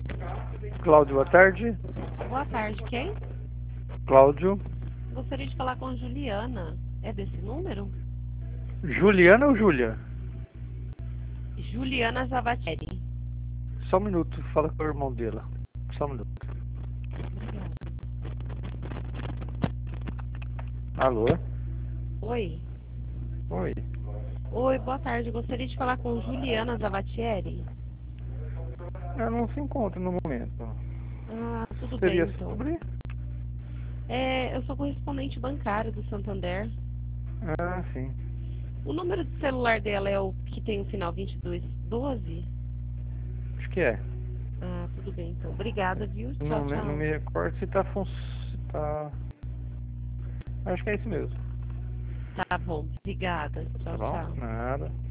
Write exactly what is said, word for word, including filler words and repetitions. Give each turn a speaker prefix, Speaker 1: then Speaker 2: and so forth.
Speaker 1: Cláudio, boa tarde.
Speaker 2: Boa tarde, quem?
Speaker 1: Cláudio.
Speaker 2: Gostaria de falar com Juliana. É desse número?
Speaker 1: Juliana ou Júlia?
Speaker 2: Juliana Zavatieri.
Speaker 1: Só um minuto, fala com o irmão dela. Só um minuto.
Speaker 2: Obrigada.
Speaker 1: Alô?
Speaker 2: Oi.
Speaker 1: Oi.
Speaker 2: Oi, boa tarde. Gostaria de falar com Juliana Zavatieri.
Speaker 1: Ela não se encontra no momento.
Speaker 2: Ah, tudo bem,
Speaker 1: Seria
Speaker 2: então.
Speaker 1: sobre?
Speaker 2: É, eu sou correspondente bancário do Santander.
Speaker 1: Ah, sim.
Speaker 2: O número de celular dela é o que tem o final vinte e dois doze?
Speaker 1: Acho que é.
Speaker 2: Ah, tudo bem, então. Obrigada, viu? Tchau,
Speaker 1: Não, me- não
Speaker 2: tchau.
Speaker 1: me recordo se tá, fun... se tá... Acho que é isso mesmo.
Speaker 2: Tá bom. Obrigada.
Speaker 1: Tá
Speaker 2: Tchau,
Speaker 1: bom?
Speaker 2: tchau.
Speaker 1: Nada.